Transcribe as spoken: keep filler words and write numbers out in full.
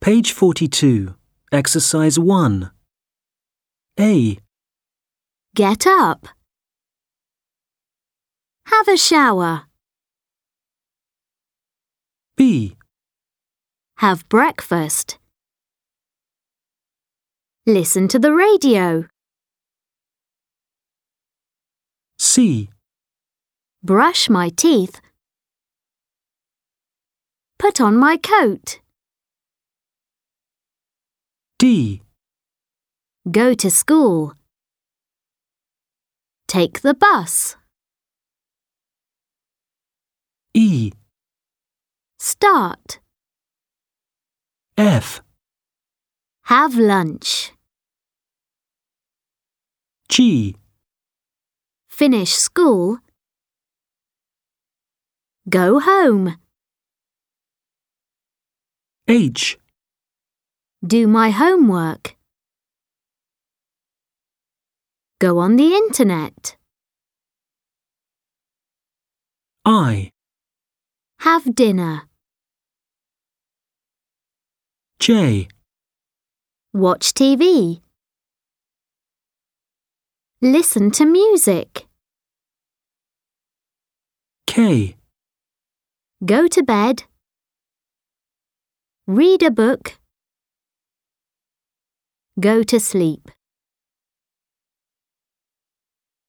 Page forty-two. Exercise one. A. Get up. Have a shower. B. Have breakfast. Listen to the radio. C. Brush my teeth. Put on my coat. D. Go to school. Take the bus. E. Start. F. Have lunch. G. Finish school. Go home. H. Do my homework. Go on the internet. I. Have dinner. J. Watch T V. Listen to music. K. Go to bed. Read a book. Go to sleep.